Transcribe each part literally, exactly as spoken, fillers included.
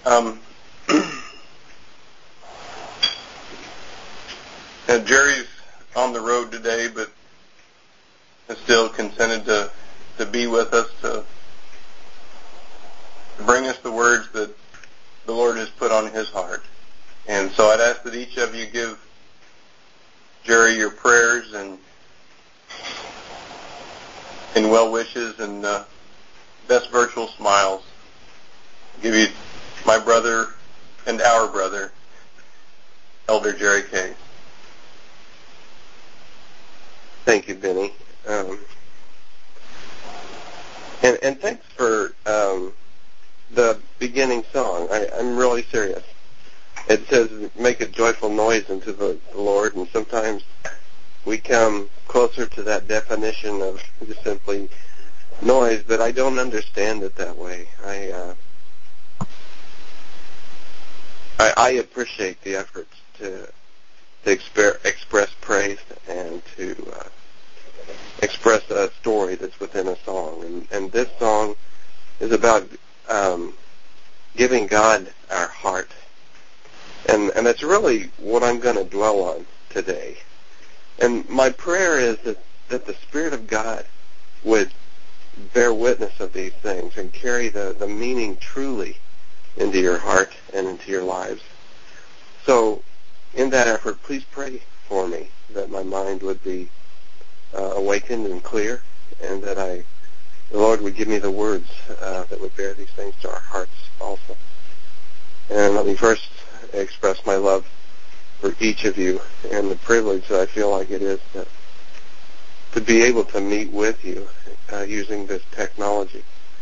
Um, and Jerry's on the road today, but is still consented to, to be with us, to, to bring us the words that the Lord has put on his heart. And so I'd ask that each of you give Jerry your prayers and and well wishes and uh, best virtual smiles. Give you my brother and our brother, Elder Jerry Case. Thank you, Benny. Um, and, and thanks for um, the beginning song. I, I'm really serious. It says, make a joyful noise unto the, the Lord, and sometimes we come closer to that definition of just simply noise, but I don't understand it that way. I uh, I, I appreciate the efforts to, to exper- express praise and to uh, express a story that's within a song. And, and this song is about um, giving God our heart. And, and that's really what I'm going to dwell on today. And my prayer is that, that the Spirit of God would bear witness of these things and carry the, the meaning truly into your heart and into your lives. So in that effort, please pray for me that my mind would be uh, awakened and clear, and that I, the Lord would give me the words uh, that would bear these things to our hearts also. And let me first express my love for each of you and the privilege that I feel like it is to, to be able to meet with you uh, using this technology.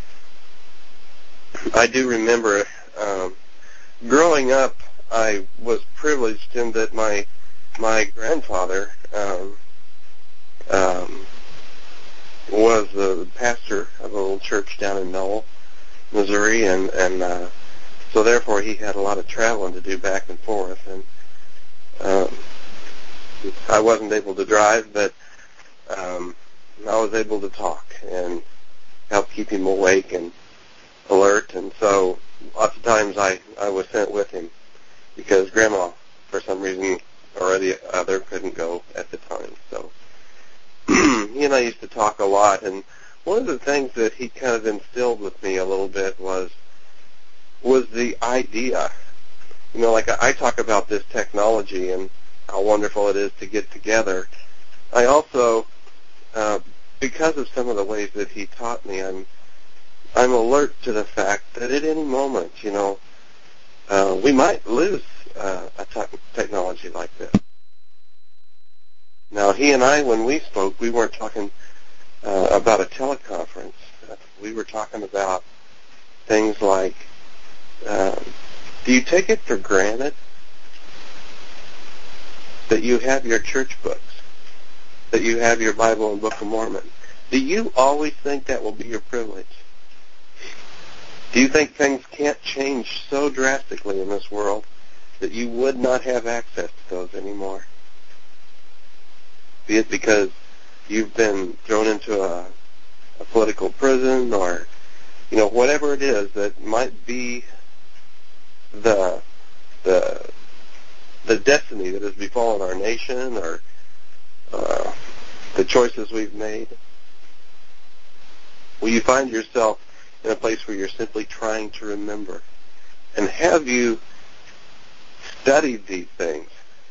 I do remember um, growing up, I was privileged in that my my grandfather um, um, was the pastor of a little church down in Knoll, Missouri, and and uh, so therefore he had a lot of traveling to do back and forth, and um, I wasn't able to drive, but um, I was able to talk and help keep him awake and alert, and so lots of times I, I was sent with him because Grandma, for some reason or the other, couldn't go at the time. So he and I used to talk a lot, and one of the things that he kind of instilled with me a little bit was was the idea. You know, like I talk about this technology and how wonderful it is to get together. I also, uh, because of some of the ways that he taught me, I'm I'm alert to the fact that at any moment, you know, uh, we might lose uh, a te- technology like this. Now, he and I, when we spoke, we weren't talking uh, about a teleconference. Uh, we were talking about things like, uh, do you take it for granted that you have your church books, that you have your Bible and Book of Mormon? Do you always think that will be your privilege? Do you think things can't change so drastically in this world that you would not have access to those anymore? Be it because you've been thrown into a, a political prison, or, you know, whatever it is that might be the the the destiny that has befallen our nation, or uh, the choices we've made. Will you find yourself in a place where you're simply trying to remember? And have you studied these things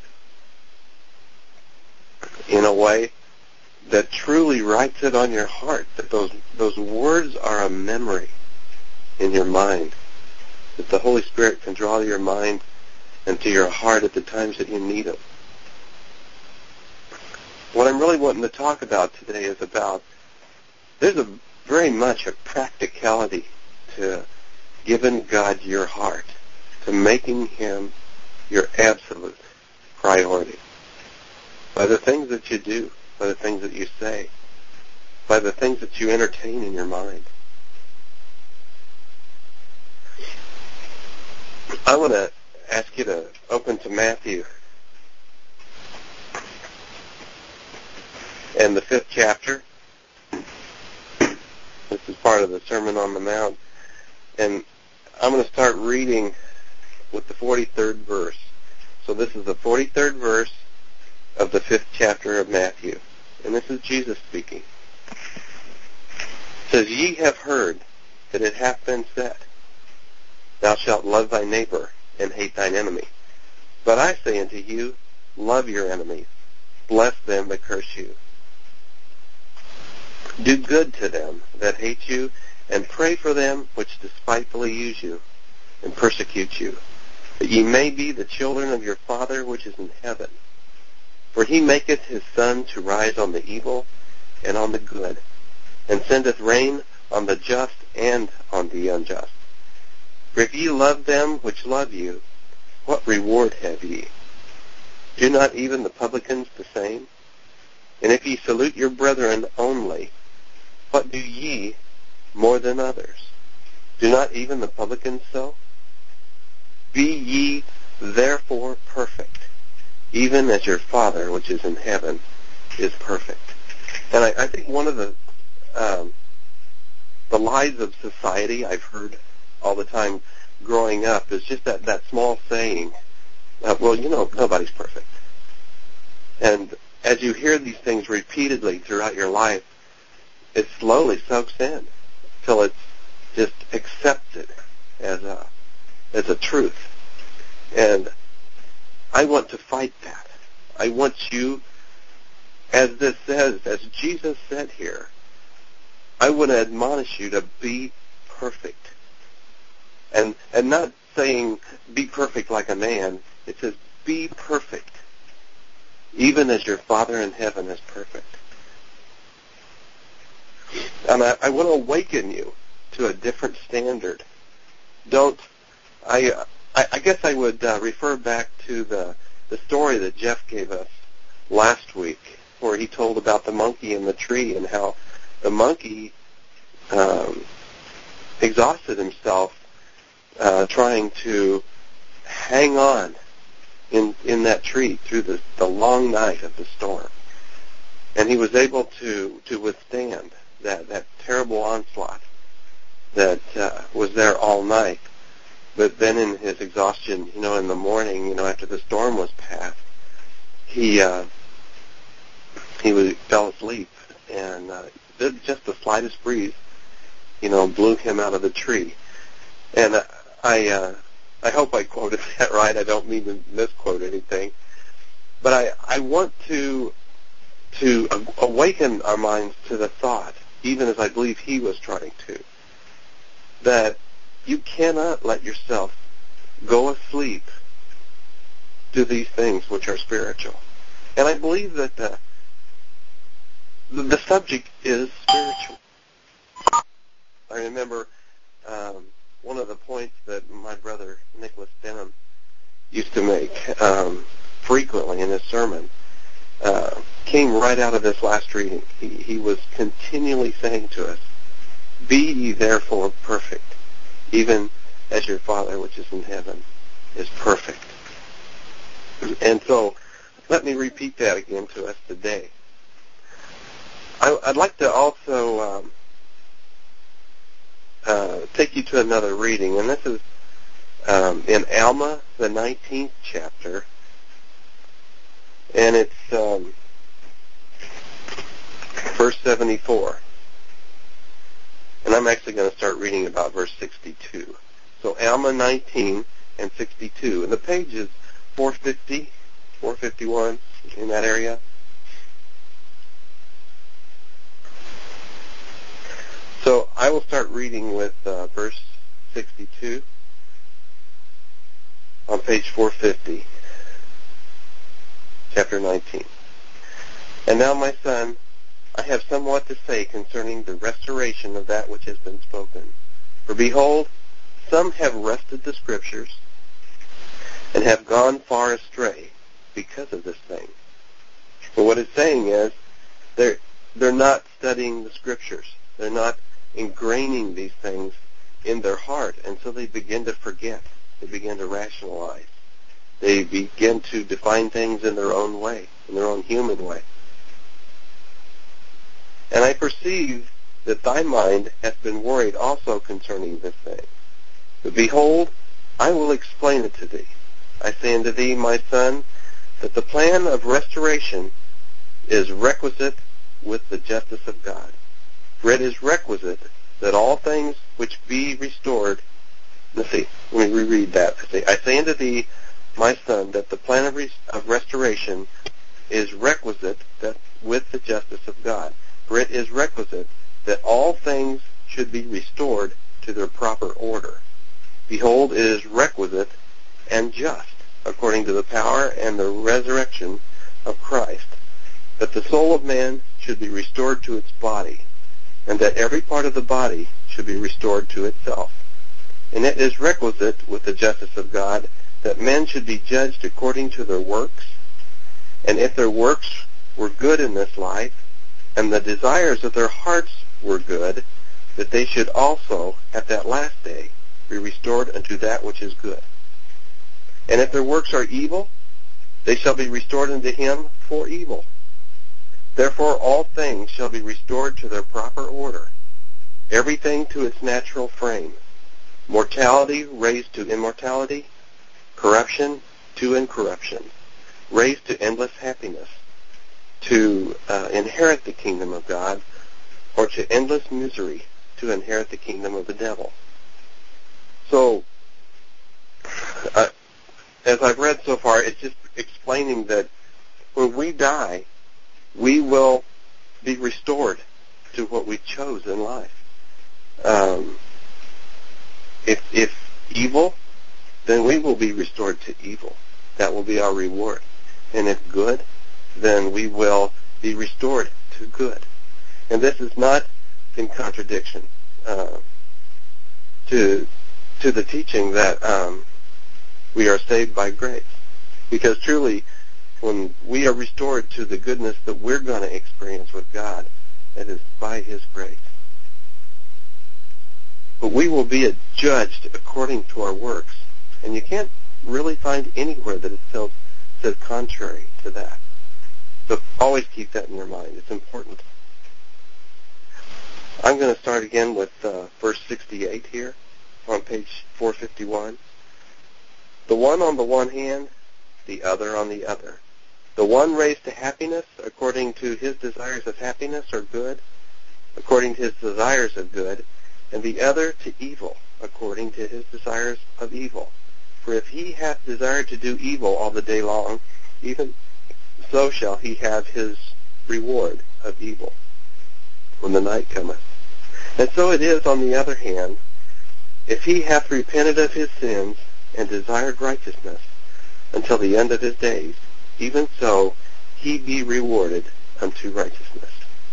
in a way that truly writes it on your heart, that those those words are a memory in your mind, that the Holy Spirit can draw to your mind and to your heart at the times that you need it? What I'm really wanting to talk about today is about, there's a very much a practicality to giving God your heart, to making him your absolute priority. By the things that you do, by the things that you say, by the things that you entertain in your mind. I want to ask you to open to Matthew and the fifth chapter. This is part of the Sermon on the Mount. And I'm going to start reading with the forty-third verse. So this is the forty-third verse of the fifth chapter of Matthew. And this is Jesus speaking. It says, Ye have heard that it hath been said, Thou shalt love thy neighbor and hate thine enemy. But I say unto you, love your enemies, bless them that curse you. Do good to them that hate you, and pray for them which despitefully use you and persecute you, that ye may be the children of your Father which is in heaven. For he maketh his sun to rise on the evil and on the good, and sendeth rain on the just and on the unjust. For if ye love them which love you, what reward have ye? Do not even the publicans the same? And if ye salute your brethren only, what do ye more than others? Do not even the publicans so? Be ye therefore perfect, even as your Father which is in heaven is perfect. And I, I think one of the um, the lies of society I've heard all the time growing up is just that, that small saying, uh, well, you know, nobody's perfect. And as you hear these things repeatedly throughout your life, it slowly soaks in till it's just accepted as a as a truth. And I want to fight that. I want you, as this says, as Jesus said here, I want to admonish you to be perfect. And and not saying be perfect like a man. It says be perfect, even as your Father in heaven is perfect. And I, I want to awaken you to a different standard. Don't, I, I, I guess I would uh, refer back to the, the story that Jeff gave us last week, where he told about the monkey in the tree and how the monkey um, exhausted himself uh, trying to hang on in in that tree through the, the long night of the storm. And he was able to, to withstand that, that terrible onslaught that uh, was there all night. But then in his exhaustion, you know, in the morning, you know, after the storm was past, he uh, he was, fell asleep, and uh, just the slightest breeze, you know, blew him out of the tree. And uh, I uh, I hope I quoted that right. I don't mean to misquote anything, but I I want to to awaken our minds to the thought, even as I believe he was trying to, that you cannot let yourself go asleep to these things which are spiritual. And I believe that the, the, the subject is spiritual. I remember um, one of the points that my brother Nicholas Denham used to make um, frequently in his sermon uh, came right out of this last reading. He, he was continually saying to us, be ye therefore perfect, even as your Father which is in heaven is perfect. And so, let me repeat that again to us today. I, I'd like to also um, uh, take you to another reading, and this is um, in Alma, the nineteenth chapter, and it's um, verse seventy-four. And I'm actually going to start reading about verse sixty-two. So Alma nineteen and sixty-two. And the page is four fifty, four fifty-one, in that area. So I will start reading with uh, verse sixty-two on page four fifty, chapter nineteen. And now, my son, I have somewhat to say concerning the restoration of that which has been spoken. For behold, some have wrested the Scriptures and have gone far astray because of this thing. But what it's saying is they're, they're not studying the Scriptures. They're not ingraining these things in their heart, and so they begin to forget. They begin to rationalize. They begin to define things in their own way, in their own human way. And I perceive that thy mind hath been worried also concerning this thing. But behold, I will explain it to thee. I say unto thee, my son, that the plan of restoration is requisite with the justice of God. For it is requisite that all things which be restored. Let's see, let me reread that. I say, I say unto thee, my son, that the plan of, res- of restoration is requisite that with the justice of God. For it is requisite that all things should be restored to their proper order. Behold, it is requisite and just, according to the power and the resurrection of Christ, that the soul of man should be restored to its body, and that every part of the body should be restored to itself. And it is requisite with the justice of God that men should be judged according to their works, and if their works were good in this life, and the desires of their hearts were good, that they should also at that last day be restored unto that which is good. And if their works are evil, they shall be restored unto him for evil. Therefore all things shall be restored to their proper order, everything to its natural frame, mortality raised to immortality, corruption to incorruption, raised to endless happiness, to uh, inherit the kingdom of God, or to endless misery, to inherit the kingdom of the devil. So, uh, as I've read so far, it's just explaining that when we die, we will be restored to what we chose in life. Um, if, if evil, then we will be restored to evil. That will be our reward. And if good, then we will be restored to good. And this is not in contradiction uh, to to the teaching that um, we are saved by grace. Because truly, when we are restored to the goodness that we're going to experience with God, it is by His grace. But we will be judged according to our works. And you can't really find anywhere that it says, says contrary to that. So always keep that in your mind. It's important. I'm going to start again with uh, verse sixty-eight here on page four fifty-one. The one on the one hand, the other on the other. The one raised to happiness according to his desires of happiness or good, according to his desires of good, and the other to evil according to his desires of evil. For if he hath desired to do evil all the day long, even so shall he have his reward of evil when the night cometh. And so it is on the other hand, if he hath repented of his sins and desired righteousness until the end of his days, even so he be rewarded unto righteousness.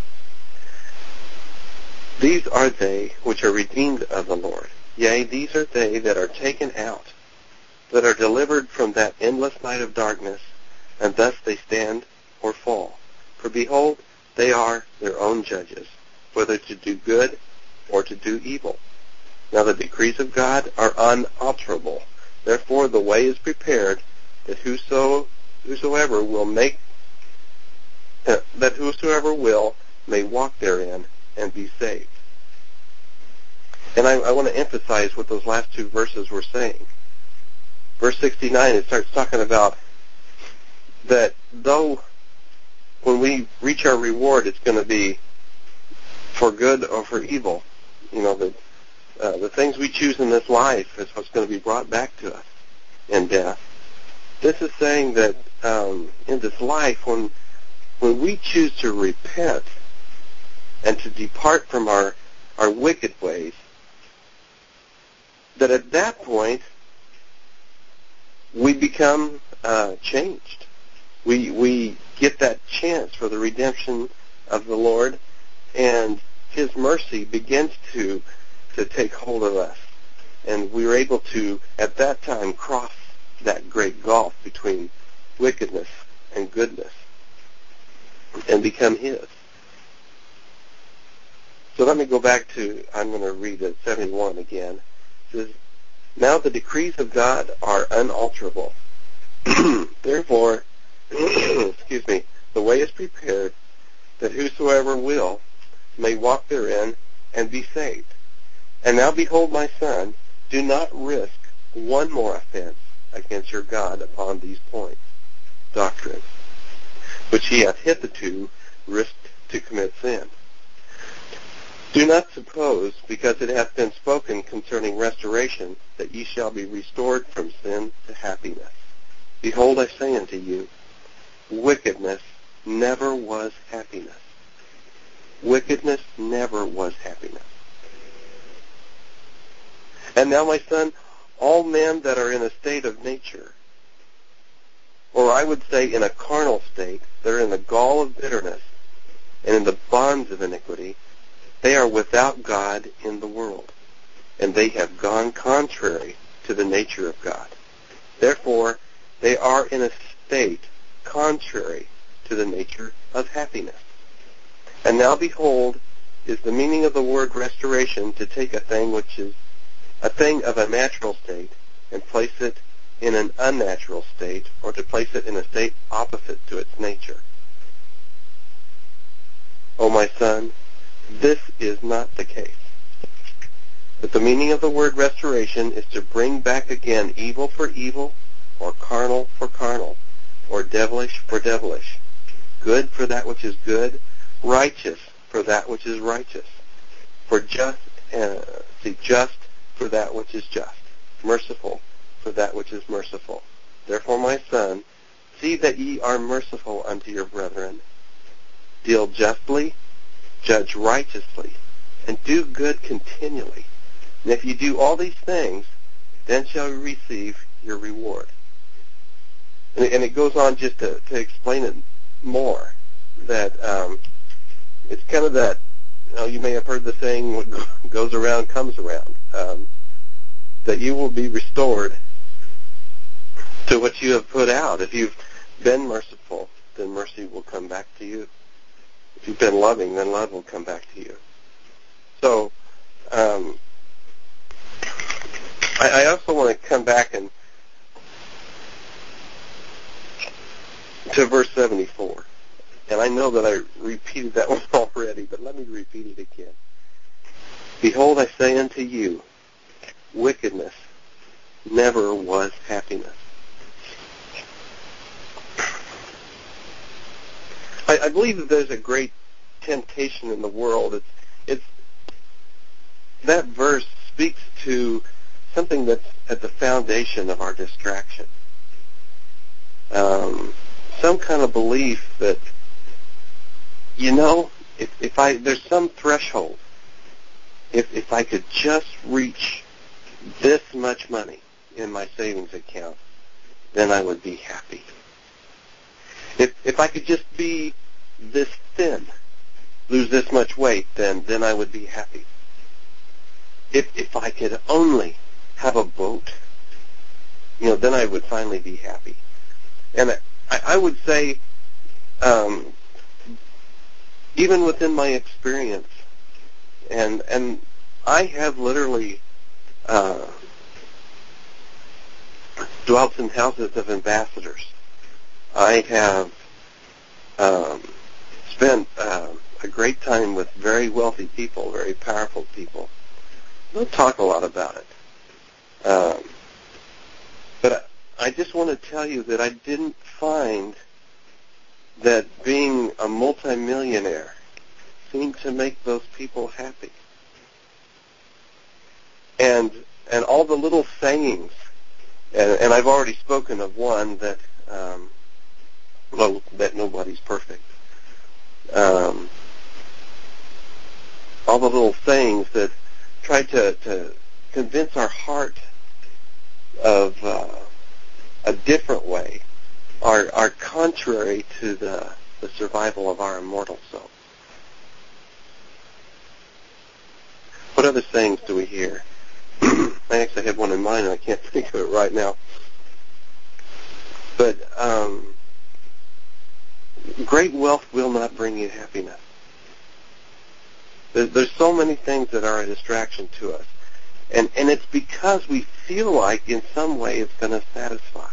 These are they which are redeemed of the Lord. Yea, these are they that are taken out, that are delivered from that endless night of darkness, and thus they stand or fall. For behold, they are their own judges, whether to do good or to do evil. Now the decrees of God are unalterable. Therefore the way is prepared that whoso whosoever will make uh, that whosoever will may walk therein and be saved. And I, I want to emphasize what those last two verses were saying. Verse sixty-nine, it starts talking about that though when we reach our reward, it's going to be for good or for evil. You know, the, uh, the things we choose in this life is what's going to be brought back to us in death. This is saying that um, in this life, when when we choose to repent and to depart from our, our wicked ways, that at that point we become uh, changed. We we get that chance for the redemption of the Lord, and His mercy begins to to take hold of us, and we're able to at that time cross that great gulf between wickedness and goodness and become His. So let me go back to, I'm going to read it, seventy-one again. It says, now the decrees of God are unalterable. Therefore, excuse me, the way is prepared that whosoever will may walk therein and be saved. And now behold, my son, do not risk one more offense against your God upon these points, doctrine, which ye hath hitherto risked to commit sin. Do not suppose, because it hath been spoken concerning restoration, that ye shall be restored from sin to happiness. Behold, I say unto you, wickedness never was happiness. Wickedness never was happiness. And now, my son, all men that are in a state of nature, or I would say in a carnal state, they're in the gall of bitterness and in the bonds of iniquity, they are without God in the world, and they have gone contrary to the nature of God. Therefore, they are in a state contrary to the nature of happiness. And now behold, is the meaning of the word restoration to take a thing which is a thing of a natural state and place it in an unnatural state, or to place it in a state opposite to its nature. O my son, this is not the case. But the meaning of the word restoration is to bring back again evil for evil, or carnal for carnal, or devilish for devilish, good for that which is good, righteous for that which is righteous, for just, uh, see, just for that which is just, merciful for that which is merciful. Therefore, my son, see that ye are merciful unto your brethren. Deal justly, judge righteously, and do good continually. And if you do all these things, then shall you receive your reward. And, and it goes on just to, to explain it more, that um, it's kind of that, you know, you may have heard the saying, what goes around comes around, um, that you will be restored to what you have put out. If you've been merciful, then mercy will come back to you. If you've been loving, then love will come back to you. So, um, I, I also want to come back and to verse seventy-four. And I know that I repeated that one already, but let me repeat it again. Behold, I say unto you, wickedness never was happiness. I, I believe that there's a great temptation in the world. It's, it's that verse speaks to something that's at the foundation of our distraction. Um, some kind of belief that, you know, if, if I there's some threshold, if if I could just reach this much money in my savings account, then I would be happy. If if I could just be this thin, lose this much weight, then then I would be happy. If if I could only have a boat, you know, then I would finally be happy. And I, I would say, um, even within my experience, and and I have literally uh, dwelt in houses of ambassadors. I have um, spent uh, a great time with very wealthy people, very powerful people. Don't talk a lot about it. Um, but I just want to tell you that I didn't find that being a multimillionaire seemed to make those people happy. And and all the little sayings, and, and I've already spoken of one that, um, well, that nobody's perfect. Um, all the little sayings that try to, to convince our heart of uh, a different way are, are contrary to the, the survival of our immortal soul. What other sayings do we hear? I actually have one in mind and I can't think of it right now. But um, great wealth will not bring you happiness. There's, there's so many things that are a distraction to us. And, and it's because we feel like in some way it's going to satisfy.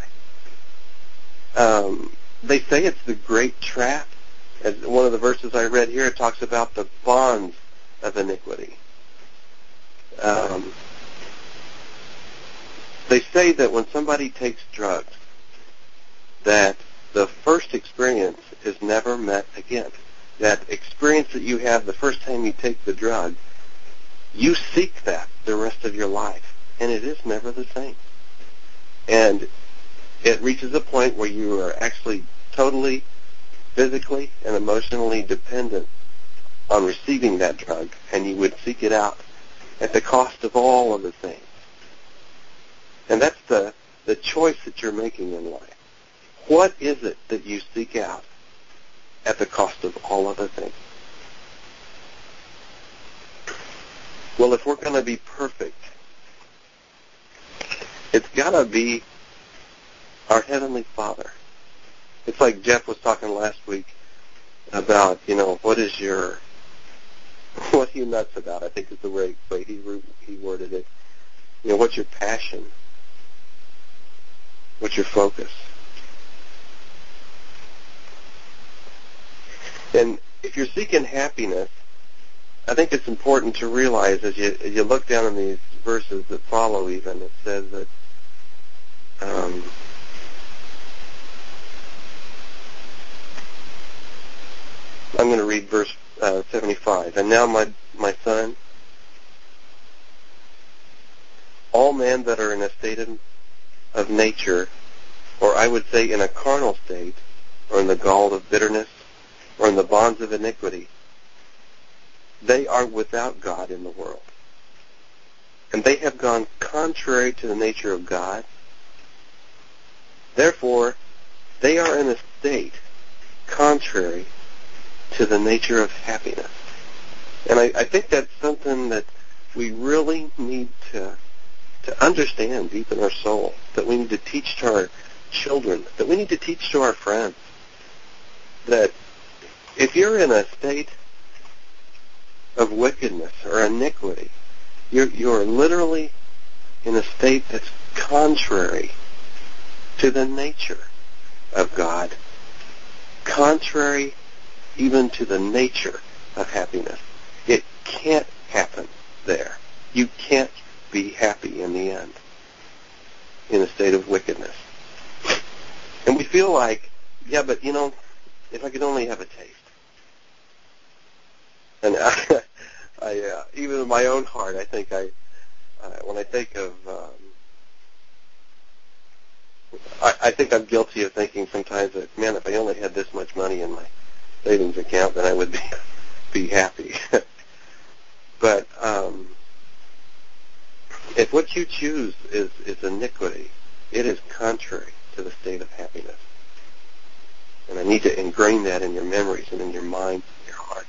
Um, they say it's the great trap. As one of the verses I read here, it talks about the bonds of iniquity. Um, They say that when somebody takes drugs, that the first experience is never met again. That experience that you have the first time you take the drug, you seek that the rest of your life, and it is never the same. And it reaches a point where you are actually totally physically and emotionally dependent on receiving that drug, and you would seek it out at the cost of all of the things. And that's the, the choice that you're making in life. What is it that you seek out at the cost of all other things? Well, if we're going to be perfect, it's got to be our Heavenly Father. It's like Jeff was talking last week about, you know, what is your, what are you nuts about? I think is the way, way he, he worded it. You know, what's your passion? What's your focus? And if you're seeking happiness, I think it's important to realize as you, as you look down in these verses that follow even, it says that um, I'm going to read verse uh, seventy-five. And now, my, my son, all men that are in a state of, of nature, or I would say in a carnal state, or in the gall of bitterness, or in the bonds of iniquity, they are without God in the world. And they have gone contrary to the nature of God. Therefore, they are in a state contrary to the nature of happiness. And I, I think that's something that we really need to, to understand deep in our soul, that we need to teach to our children, that we need to teach to our friends, that if you're in a state of wickedness or iniquity, you're, you're literally in a state that's contrary to the nature of God, contrary even to the nature of happiness. It can't happen there. You can't be happy in the end in a state of wickedness. And we feel like, yeah, but you know, if I could only have a taste. And I, I uh, even in my own heart, I think I, uh, when I think of, um, I, I think I'm guilty of thinking sometimes that, man, if I only had this much money in my savings account, then I would be be happy. But um, if what you choose is, is iniquity, it is contrary to the state of happiness. And I need to ingrain that in your memories and in your mind and your heart.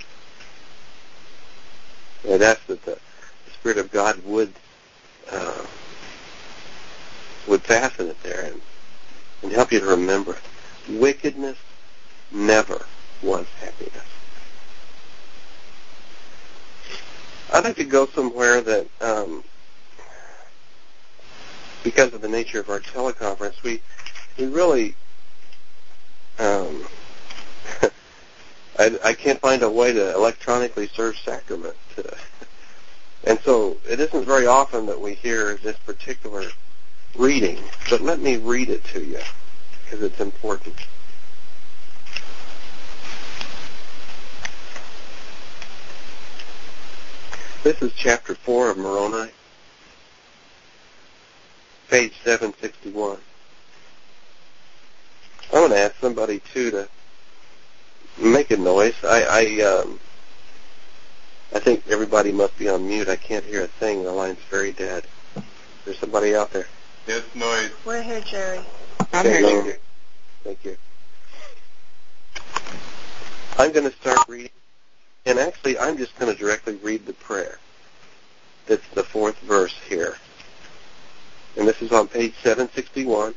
And I'd ask that the, the Spirit of God would uh, would fasten it there and, and help you to remember it. Wickedness never was happiness. I'd like to go somewhere that, um, because of the nature of our teleconference, we we really, um, I, I can't find a way to electronically serve sacrament. To, and so it isn't very often that we hear this particular reading, but let me read it to you because it's important. This is chapter four of Moroni, page seven sixty-one. I want to ask somebody, too, to make a noise. I I, um, I think everybody must be on mute. I can't hear a thing. The line's very dead. There's somebody out there. Yes, noise. We're here, Jerry. I'm here, Jerry. Thank you. I'm going to start reading. And actually, I'm just going to directly read the prayer. It's the fourth verse here. And this is on page seven sixty-one,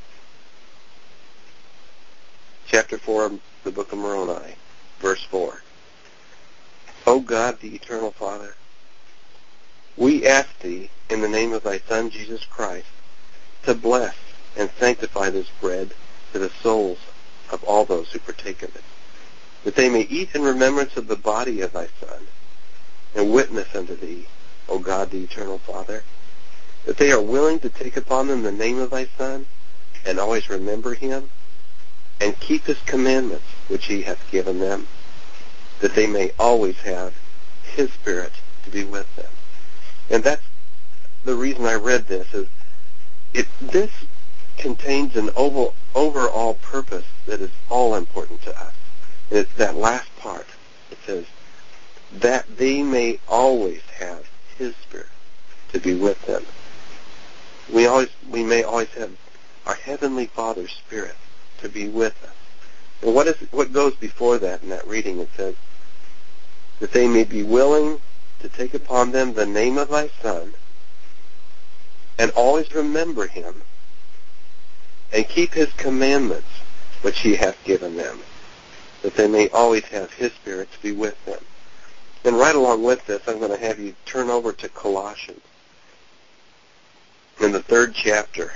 chapter four of the book of Moroni, verse four. O God, the eternal Father, we ask Thee, in the name of Thy Son, Jesus Christ, to bless and sanctify this bread to the souls of all those who partake of it, that they may eat in remembrance of the body of Thy Son, and witness unto Thee, O God, the eternal Father, that they are willing to take upon them the name of thy Son, and always remember him, and keep his commandments which he hath given them, that they may always have his Spirit to be with them. And that's the reason I read this, is it, this contains an over, overall purpose that is all important to us. And it's that last part. It says, that they may always have his Spirit to be with them. We always, we may always have our Heavenly Father's Spirit to be with us. And what is what goes before that in that reading? It says, that they may be willing to take upon them the name of thy Son, and always remember him, and keep his commandments which he hath given them, that they may always have his Spirit to be with them. And right along with this, I'm going to have you turn over to Colossians in the third chapter.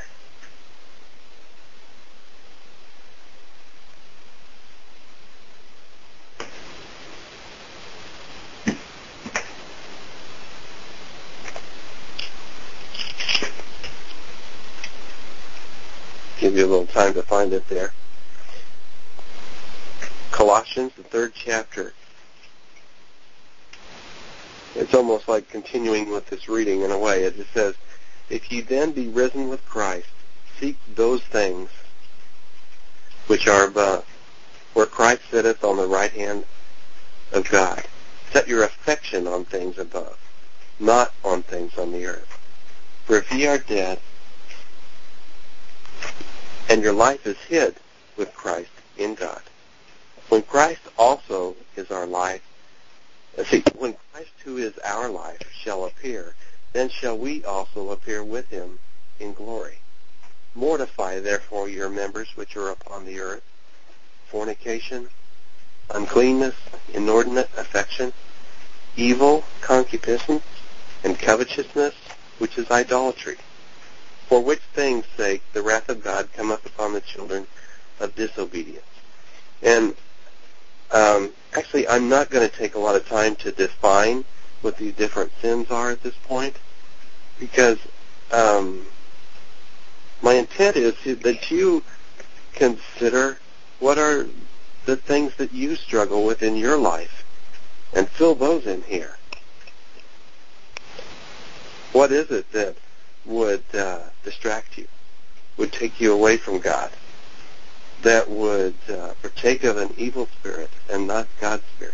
Give you a little time to find it there. Colossians, the third chapter. It's almost like continuing with this reading in a way. It just says, if ye then be risen with Christ, seek those things which are above, where Christ sitteth on the right hand of God. Set your affection on things above, not on things on the earth. For if ye are dead, and your life is hid with Christ in God. When Christ also is our life, see, when Christ who is our life shall appear, then shall we also appear with him in glory. Mortify therefore your members which are upon the earth, fornication, uncleanness, inordinate affection, evil, concupiscence, and covetousness, which is idolatry. For which things' sake the wrath of God cometh upon the children of disobedience. And um, actually, I'm not going to take a lot of time to define what these different sins are at this point, because um, my intent is that you consider what are the things that you struggle with in your life and fill those in here. What is it that would uh, distract you, would take you away from God, that would uh, partake of an evil spirit and not God's Spirit?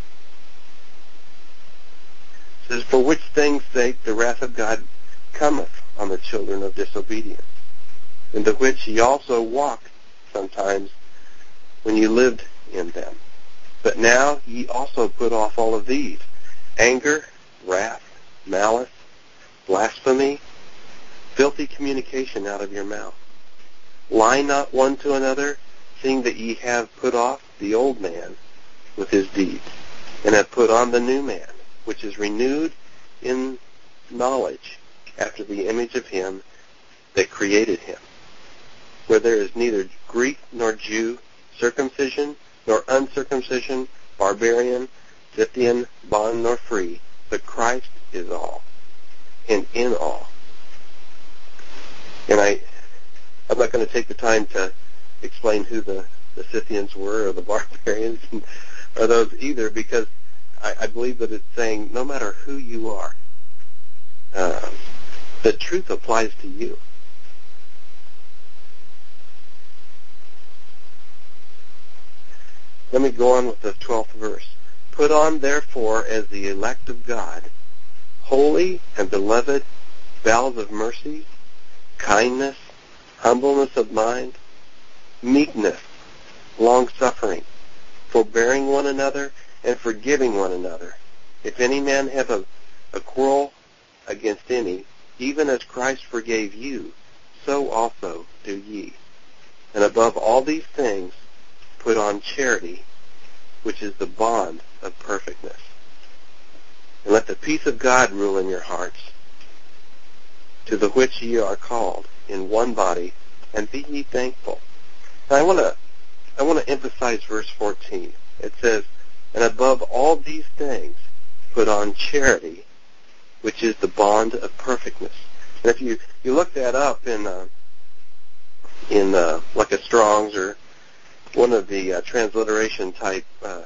It says, for which things' sake the wrath of God cometh on the children of disobedience, into which ye also walked sometimes when ye lived in them. But now ye also put off all of these: anger, wrath, malice, blasphemy, filthy communication out of your mouth. Lie not one to another, seeing that ye have put off the old man with his deeds, and have put on the new man, which is renewed in knowledge after the image of him that created him, where there is neither Greek nor Jew, circumcision nor uncircumcision, barbarian, Scythian, bond nor free, but Christ is all, and in all. And I, I'm not going to take the time to explain who the, the Scythians were or the barbarians or those either, because I, I believe that it's saying no matter who you are, uh, the truth applies to you. Let me go on with the twelfth verse. Put on therefore as the elect of God, holy and beloved, bowels of mercy, kindness, humbleness of mind, meekness, long-suffering, forbearing one another, and forgiving one another. If any man have a, a quarrel against any, even as Christ forgave you, so also do ye. And above all these things, put on charity, which is the bond of perfectness. And let the peace of God rule in your hearts, to the which ye are called in one body, and be ye thankful. Now I want to I want to emphasize verse fourteen. It says, and above all these things put on charity, which is the bond of perfectness. And if you, you look that up in uh, in uh, like a Strong's or one of the uh, transliteration type uh,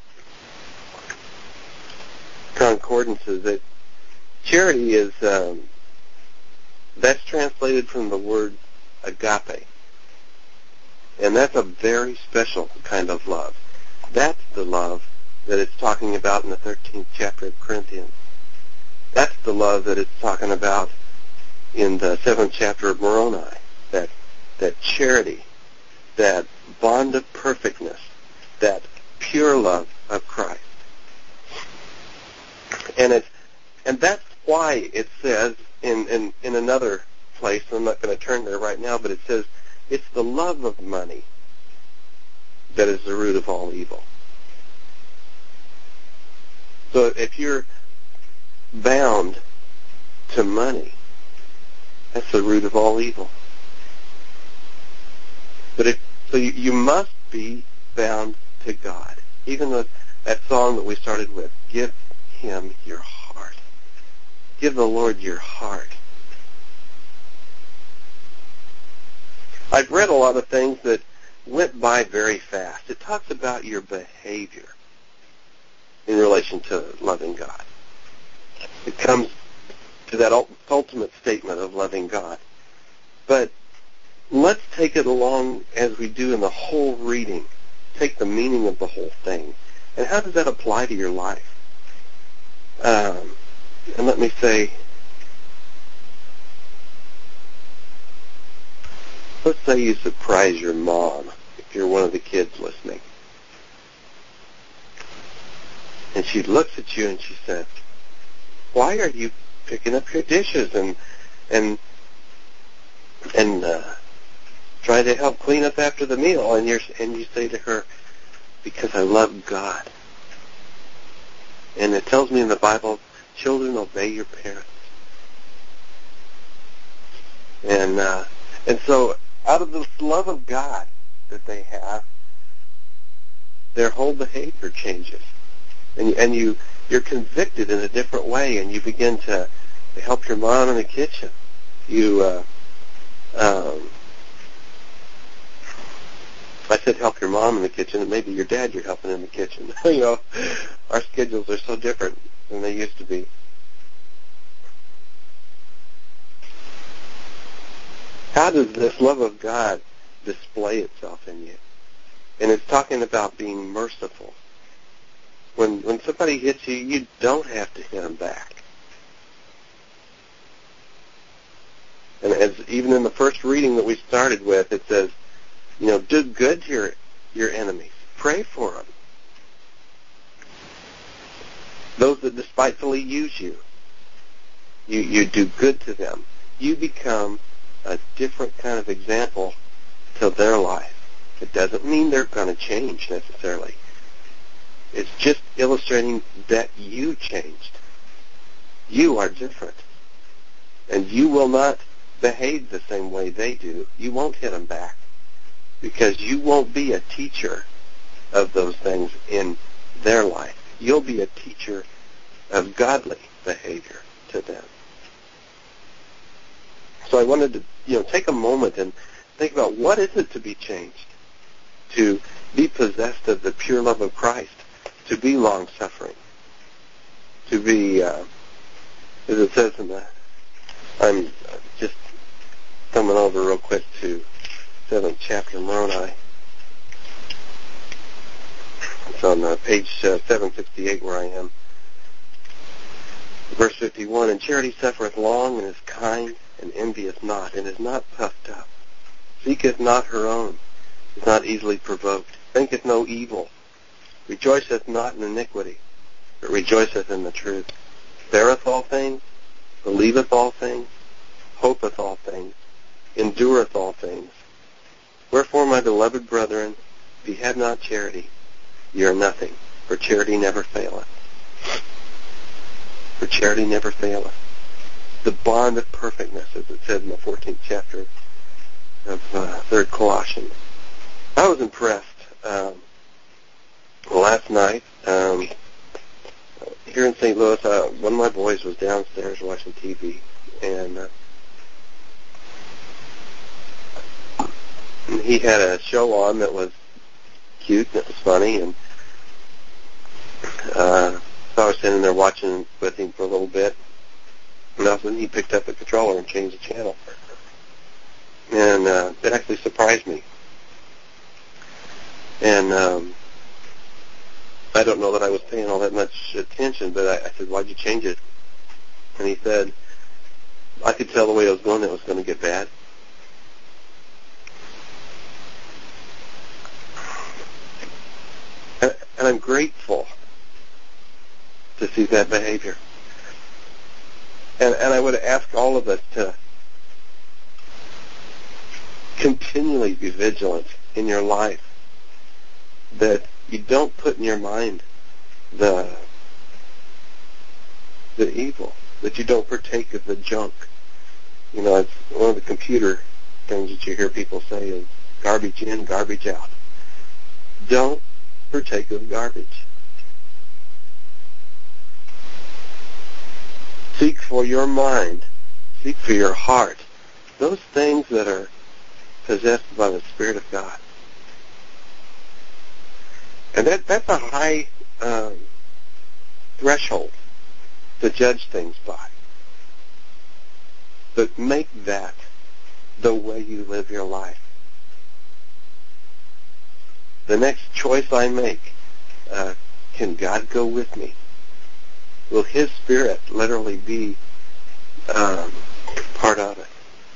concordances, that charity is um, that's translated from the word agape, and that's a very special kind of love. That's the love that it's talking about in the thirteenth chapter of Corinthians. That's the love that it's talking about in the seventh chapter of Moroni. That that charity, that bond of perfectness, that pure love of Christ. And it's and that's why it says in, in, in another place, I'm not going to turn there right now, but it says it's the love of money that is the root of all evil. So if you're bound to money, that's the root of all evil. But if, so you, you must be bound to God. Even with that song that we started with, give Him your heart. Give the Lord your heart. I've read a lot of things that went by very fast. It talks about your behavior in relation to loving God. It comes to that ultimate statement of loving God. But let's take it along as we do in the whole reading. Take the meaning of the whole thing. And how does that apply to your life? Um, and let me say, let's say you surprise your mom, if you're one of the kids listening. And she looks at you and she says, why are you picking up your dishes and and and uh, try to help clean up after the meal? And you and you say to her, because I love God. And it tells me in the Bible, children, obey your parents. And uh, and so out of this love of God that they have, their whole behavior changes. And, and you, you're convicted in a different way, and you begin to, to help your mom in the kitchen. You, uh, um, I said help your mom in the kitchen, and maybe your dad you're helping in the kitchen. You know, our schedules are so different than they used to be. How does this love of God display itself in you? And it's talking about being merciful. When when somebody hits you, you don't have to hit them back. And as even in the first reading that we started with, it says, you know, do good to your, your enemies. Pray for them. Those that despitefully use you, you, you do good to them. You become a different kind of example to their life. It doesn't mean they're going to change necessarily. It's just illustrating that you changed. You are different. And you will not behave the same way they do. You won't hit them back because you won't be a teacher of those things in their life. You'll be a teacher of godly behavior to them. So I wanted to, you know, take a moment and think about what is it to be changed, to be possessed of the pure love of Christ, to be long-suffering, to be, uh, as it says in the, I'm just coming over real quick to seventh chapter Moroni. It's on uh, page uh, seven sixty-eight where I am. Verse fifty-one, and charity suffereth long and is kind and envieth not and is not puffed up, seeketh not her own, is not easily provoked, thinketh no evil, rejoiceth not in iniquity, but rejoiceth in the truth, beareth all things, believeth all things, hopeth all things, endureth all things. Wherefore, my beloved brethren, if ye have not charity, ye are nothing, for charity never faileth. For charity never faileth. The bond of perfectness, as it said in the fourteenth chapter of uh, third Colossians. I was impressed um, last night um, here in Saint Louis. Uh, one of my boys was downstairs watching T V, and uh, he had a show on that was cute and it was funny, and uh, so I was sitting there watching with him for a little bit, and all of a sudden he picked up the controller and changed the channel, and uh, it actually surprised me. And um, I don't know that I was paying all that much attention, but I, I said, "Why'd you change it?" And he said, "I could tell the way it was going that it was going to get bad." And, and I'm grateful to see that behavior. And, and I would ask all of us to continually be vigilant in your life, that you don't put in your mind the the evil, that you don't partake of the junk. You know, it's one of the computer things that you hear people say is garbage in, garbage out. Don't partake of garbage. Seek for your mind, seek for your heart, those things that are possessed by the Spirit of God. And that, that's a high um, threshold to judge things by. But make that the way you live your life. The next choice I make, uh, can God go with me? Will His Spirit literally be um, part of it?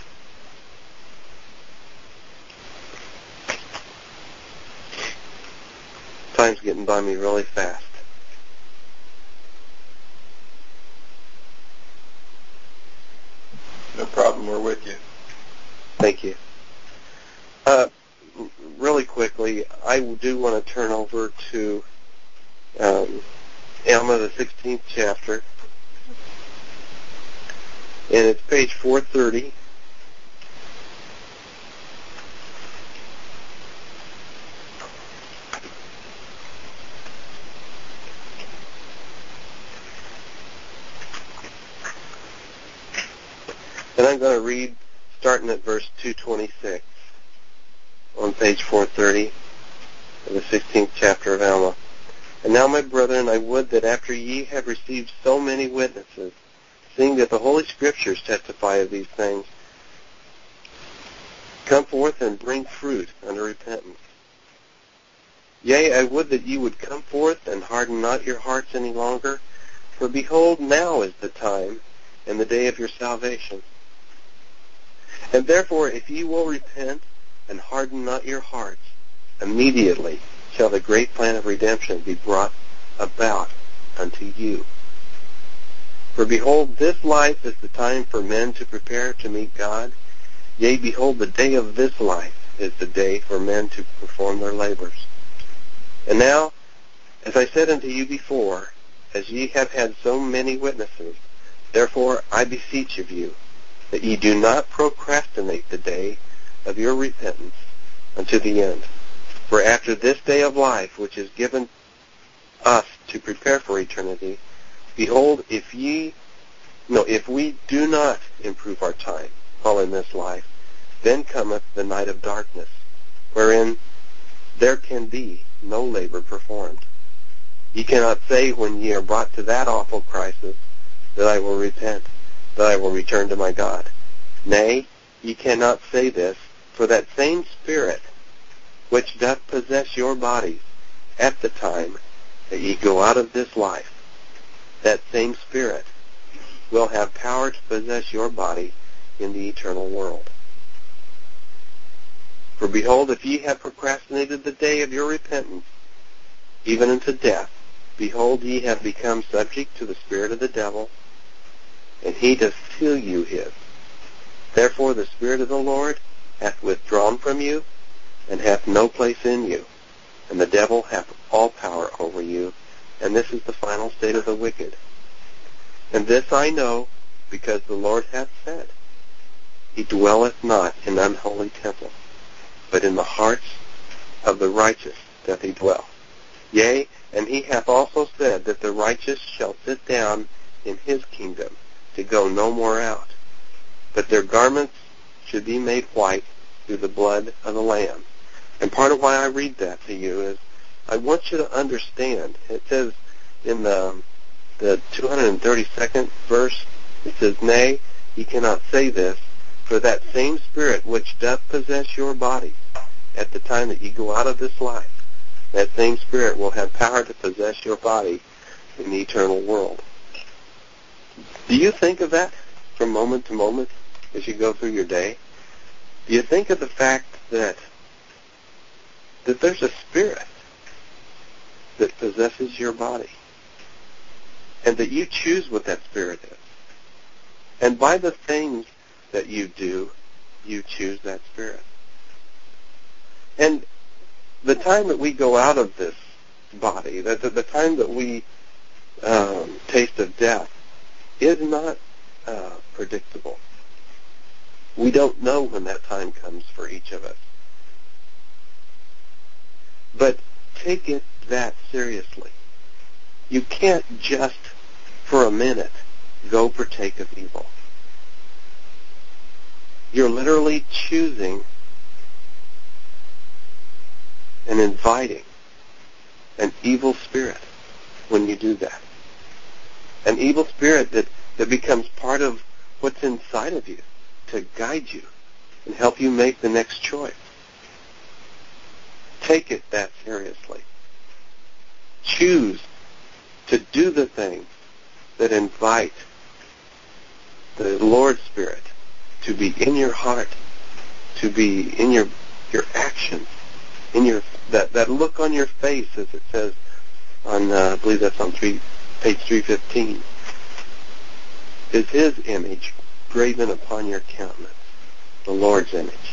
Time's getting by me really fast. No problem. We're with you. Thank you. Uh, really quickly, I do want to turn over to um, Alma, the sixteenth chapter, and it's page four thirty. And I'm going to read starting at verse two twenty-six on page four thirty of the sixteenth chapter of Alma. And now, my brethren, I would that after ye have received so many witnesses, seeing that the Holy Scriptures testify of these things, come forth and bring fruit unto repentance. Yea, I would that ye would come forth and harden not your hearts any longer, for behold, now is the time and the day of your salvation. And therefore, if ye will repent and harden not your hearts, immediately shall the great plan of redemption be brought about unto you. For behold, this life is the time for men to prepare to meet God. Yea, behold, the day of this life is the day for men to perform their labors. And now, as I said unto you before, as ye have had so many witnesses, therefore I beseech of you, that ye do not procrastinate the day of your repentance unto the end. For after this day of life, which is given us to prepare for eternity, behold, if ye, no, if we do not improve our time while in this life, then cometh the night of darkness, wherein there can be no labor performed. Ye cannot say when ye are brought to that awful crisis, that I will repent, that I will return to my God. Nay, ye cannot say this, for that same Spirit which doth possess your bodies at the time that ye go out of this life, that same Spirit will have power to possess your body in the eternal world. For behold, if ye have procrastinated the day of your repentance, even unto death, behold, ye have become subject to the spirit of the devil, and he doth seal you his. Therefore the Spirit of the Lord hath withdrawn from you, and hath no place in you, and the devil hath all power over you, and this is the final state of the wicked. And this I know, because the Lord hath said, He dwelleth not in an unholy temple, but in the hearts of the righteous doth he dwell. Yea, and he hath also said that the righteous shall sit down in his kingdom, to go no more out, but their garments should be made white through the blood of the Lamb. And part of why I read that to you is I want you to understand. It says in the, the two hundred thirty-second verse, it says, "Nay, ye cannot say this, for that same Spirit which doth possess your body at the time that ye go out of this life, that same Spirit will have power to possess your body in the eternal world." Do you think of that from moment to moment as you go through your day? Do you think of the fact that that there's a spirit that possesses your body, and that you choose what that spirit is? And by the things that you do, you choose that spirit. And the time that we go out of this body, that the, the time that we um, taste of death, is not uh, predictable. We don't know when that time comes for each of us. But take it that seriously. You can't just for a minute go partake of evil. You're literally choosing and inviting an evil spirit when you do that. An evil spirit that, that becomes part of what's inside of you to guide you and help you make the next choice. Take it that seriously. Choose to do the things that invite the Lord's Spirit to be in your heart, to be in your your actions, in your that, that look on your face, as it says on uh, I believe that's on three, page three fifteen, is His image graven upon your countenance, the Lord's image.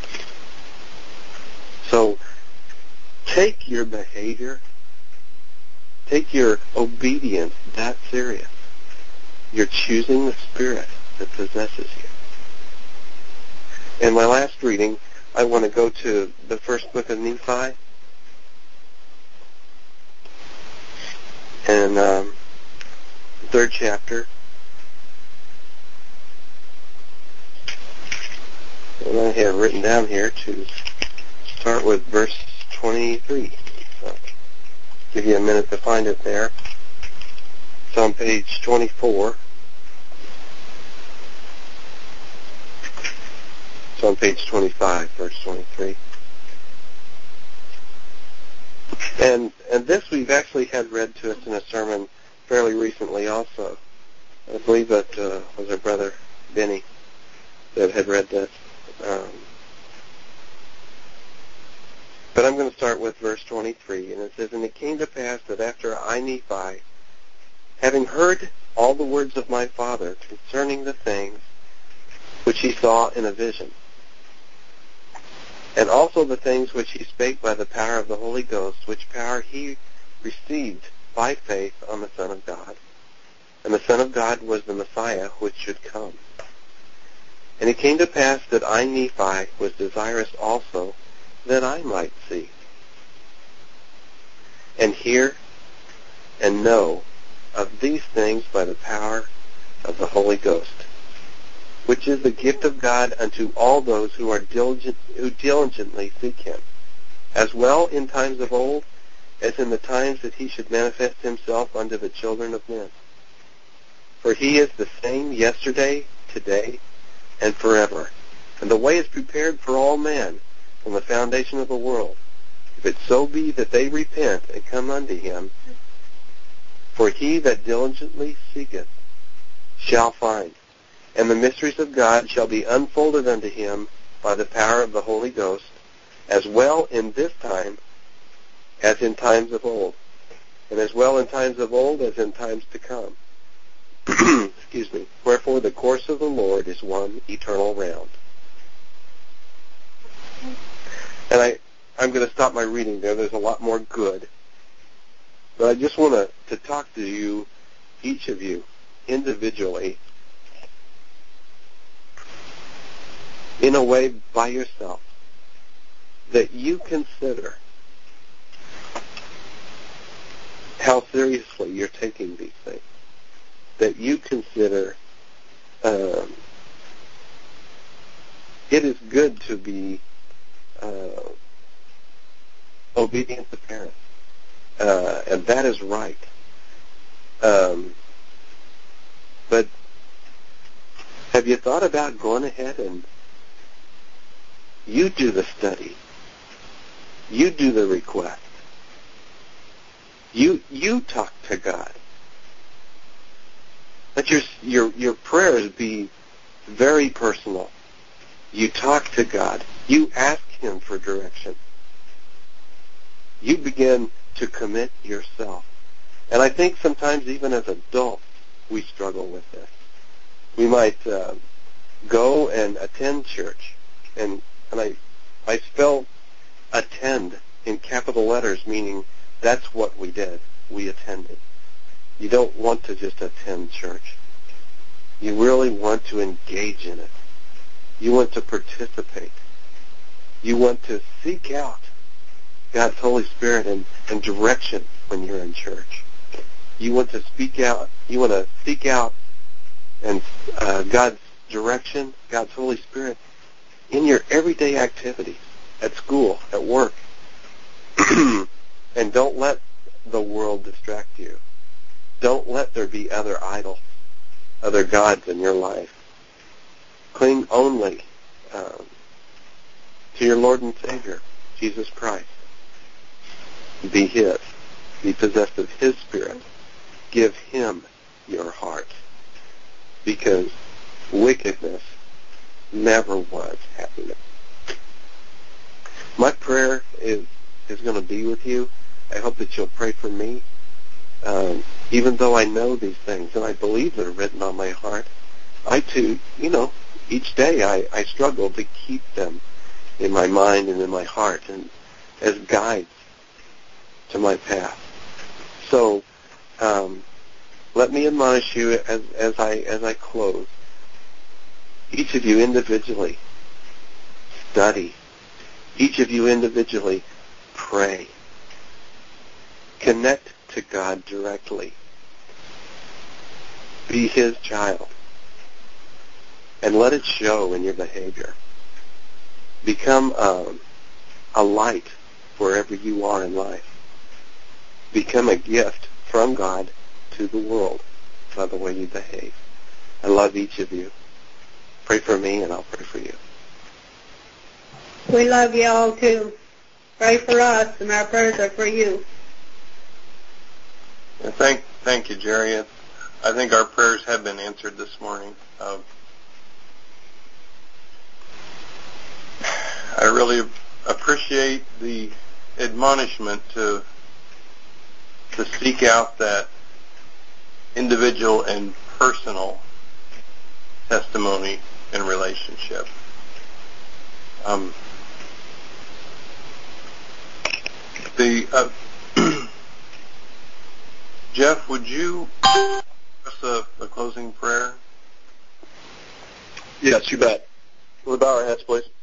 So take your behavior, take your obedience that serious. You're choosing the spirit that possesses you. In my last reading, I want to go to the first book of Nephi. And um, third chapter. And I have written down here to start with verse twenty-three. So give you a minute to find it there. It's on page twenty-four. It's on page twenty-five, verse twenty-three. And and this we've actually had read to us in a sermon fairly recently also. I believe that uh, was our brother Benny that had read this. Um, but I'm going to start with verse twenty-three, and it says, "And it came to pass that after I, Nephi, having heard all the words of my father concerning the things which he saw in a vision, and also the things which he spake by the power of the Holy Ghost, which power he received by faith on the Son of God. And the Son of God was the Messiah which should come. And it came to pass that I, Nephi, was desirous also that I might see, and hear, and know of these things by the power of the Holy Ghost, which is the gift of God unto all those who are diligent, who diligently seek Him, as well in times of old as in the times that He should manifest Himself unto the children of men. For He is the same yesterday, today, and forever. And the way is prepared for all men from the foundation of the world, if it so be that they repent and come unto Him. For he that diligently seeketh shall find. And the mysteries of God shall be unfolded unto him by the power of the Holy Ghost, as well in this time as in times of old, and as well in times of old as in times to come. Excuse me. Wherefore the course of the Lord is one eternal round." And I, I'm going to stop my reading there. There's a lot more good. But I just want to, to talk to you, each of you, individually, in a way by yourself, that you consider how seriously you're taking these things, that you consider um, it is good to be uh, obedient to parents, uh, and that is right. Um, but have you thought about going ahead and you do the study, you do the request, you you talk to God. Let your your your prayers be very personal. You talk to God. You ask Him for direction. You begin to commit yourself. And I think sometimes even as adults, we struggle with this. We might uh, go and attend church, and and I I spell attend in capital letters, meaning that's what we did. We attended. You don't want to just attend church. You really want to engage in it. You want to participate. You want to seek out God's Holy Spirit and, and direction when you're in church. You want to speak out. You want to seek out and uh, God's direction, God's Holy Spirit in your everyday activities, at school, at work. And don't let the world distract you. Don't let there be other idols, other gods in your life. Cling only um, to your Lord and Savior, Jesus Christ. Be His. Be possessed of His Spirit. Give Him your heart. Because wickedness never was happiness. My prayer is, is going to be with you. I hope that you'll pray for me. Um, even though I know these things and I believe they're written on my heart, I too, you know, each day I, I struggle to keep them in my mind and in my heart and as guides to my path. So um, let me admonish you as, as I as I close. Each of you individually study. Each of you individually pray. Connect to God directly. Be His child. And let it show in your behavior. Become um, a light wherever you are in life. Become a gift from God to the world by the way you behave. I love each of you. Pray for me and I'll pray for you. We love you all too. Pray for us and our prayers are for you. And thank, thank you, Jerry. I think our prayers have been answered this morning. Uh, I really appreciate the admonishment to to seek out that individual and personal testimony and relationship. Um, the uh, Jeff, would you give us a, a closing prayer? Yes, you bet. We'll bow our heads, please.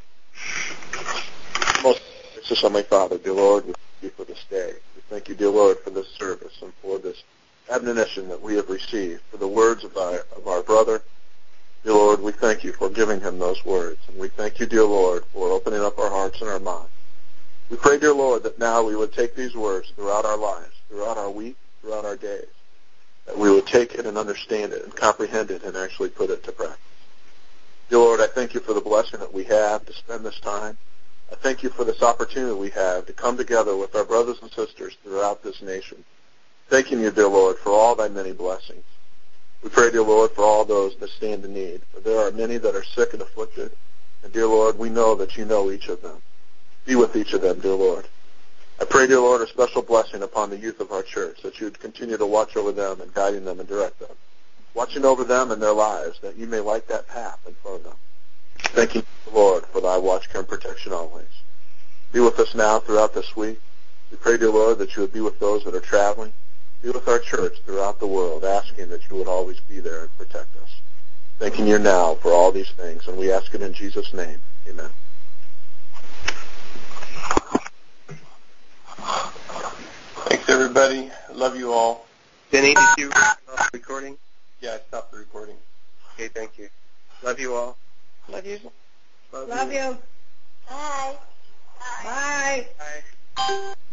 Most gracious Heavenly Father, dear Lord, we thank you for this day. We thank you, dear Lord, for this service and for this admonition that we have received, for the words of our, of our brother. Dear Lord, we thank you for giving him those words. And we thank you, dear Lord, for opening up our hearts and our minds. We pray, dear Lord, that now we would take these words throughout our lives, throughout our week, throughout our days, that we would take it and understand it and comprehend it and actually put it to practice. Dear Lord, I thank you for the blessing that we have to spend this time. I thank you for this opportunity we have to come together with our brothers and sisters throughout this nation. Thanking you, dear Lord, for all thy many blessings. We pray, dear Lord, for all those that stand in need. For there are many that are sick and afflicted. And, dear Lord, we know that you know each of them. Be with each of them, dear Lord. I pray, dear Lord, a special blessing upon the youth of our church, that you would continue to watch over them and guiding them and direct them. Watching over them and their lives, that you may light that path in front of them. Thank you, Lord, for thy watch, care, and protection always. Be with us now throughout this week. We pray, dear Lord, that you would be with those that are traveling. Be with our church throughout the world, asking that you would always be there and protect us. Thanking you now for all these things, and we ask it in Jesus' name. Amen. Thanks, everybody. I love you all. Denny, did you stop recording? Yeah, I stopped the recording. Okay, thank you. Love you all. Love you. Love you. Bye. Bye. Bye.